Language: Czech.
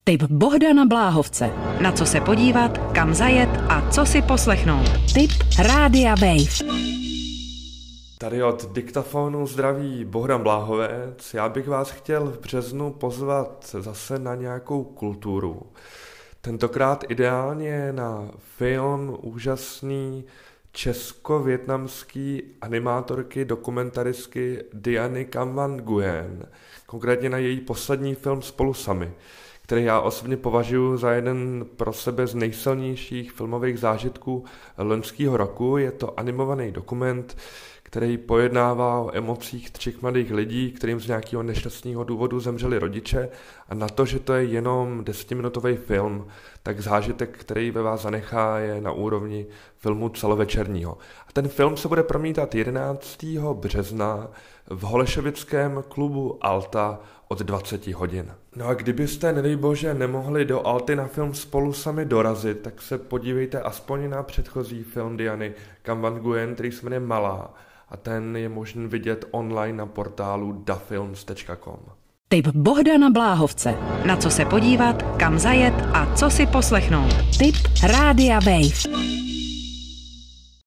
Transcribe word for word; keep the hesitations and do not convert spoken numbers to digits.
Tip Bohdana Bláhovce. Na co se podívat, kam zajet a co si poslechnout. Tip Rádia Wave. Tady od diktafonu zdraví Bohdan Bláhovec. Já bych vás chtěl v březnu pozvat zase na nějakou kulturu. Tentokrát ideálně na film úžasný česko-vietnamský animátorky, dokumentaristky Diany Cam Van Nguyen. Konkrétně na její poslední film Spolu sami, který já osobně považuji za jeden pro sebe z nejsilnějších filmových zážitků loňského roku. Je to animovaný dokument, který pojednává o emocích třech mladých lidí, kterým z nějakého nešťastného důvodu zemřeli rodiče, a na to, že to je jenom desetiminutový film, tak zážitek, který ve vás zanechá, je na úrovni filmu celovečerního. A ten film se bude promítat jedenáctého března v holešovickém klubu Alta od dvacet hodin. No a kdybyste, nedej bože, nemohli do Alty na film Spolu sami dorazit, tak se podívejte aspoň na předchozí film Diany Cam Van Nguyen, který se jmenuje Malá, a ten je možný vidět online na portálu dafilms tečka com. Tip Bohdana Bláhovce. Na co se podívat, kam zajet a co si poslechnout. Tip Rádia Wave.